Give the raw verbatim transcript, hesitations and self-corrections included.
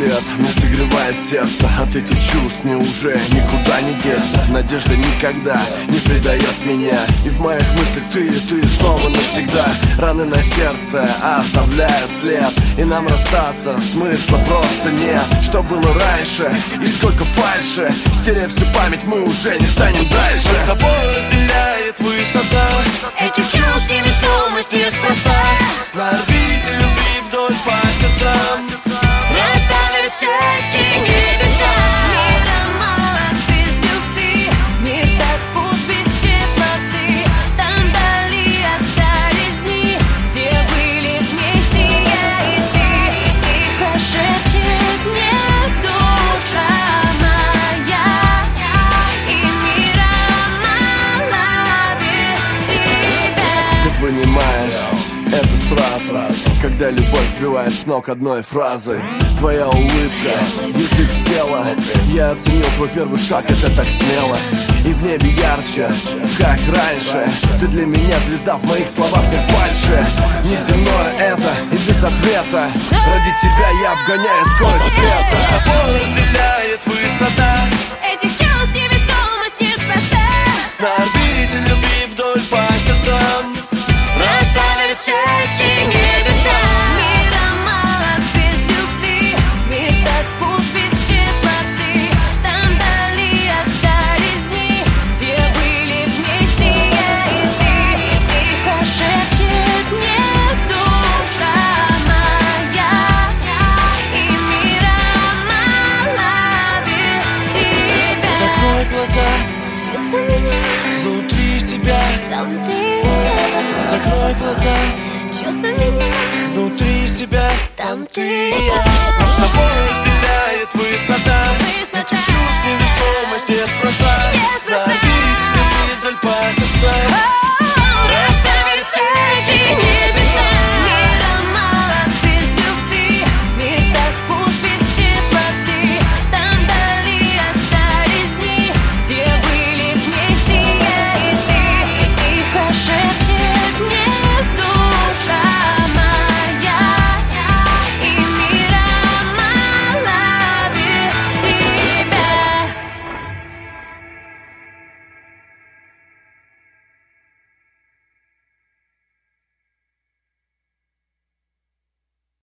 свет мне согревает сердце. От этих чувств мне уже никуда не деться. Надежда никогда не предает меня. И в моих мыслях ты, ты снова навсегда. Раны на сердце оставляют след, и нам расстаться смысла просто нет. Что было раньше и сколько фальши, стерев всю память, мы уже не станем дальше. С тобой разделяет высота этих чувств невесомость неспроста. На орбите любви вдоль по сердцам расставят все эти небеса. Мира мало без любви, мир так пуст без теплоты. Там вдали остались дни, где были вместе я и ты. Тихо шепчет мне душа моя, и мира мало без тебя. Ты понимаешь, это сразу, когда любовь сбивает с ног одной фразой. Твоя улыбка, язык тела. Я оценил твой первый шаг, это так смело. И в небе ярче, как раньше. Ты для меня звезда, в моих словах нет фальши. Неземное это и без ответа. Ради тебя я обгоняю скорость света. С тобой разделяет высота Этих чувств невесомость неспроста. на орбите любви вдоль по сердцам Расставят все эти небеса. Мира мало без любви, мир так пуст без теплоты. Там вдали остались дни, где были вместе я и ты. Тихо шепчет мне душа моя, и мира мало без тебя. Закрой глаза, Чувства меня, внутри себя. там ты. Закрой глаза, Чувства меня, внутри себя. там ты. С тобой разделяет высота Высота. этих чувств невесомость неспроста.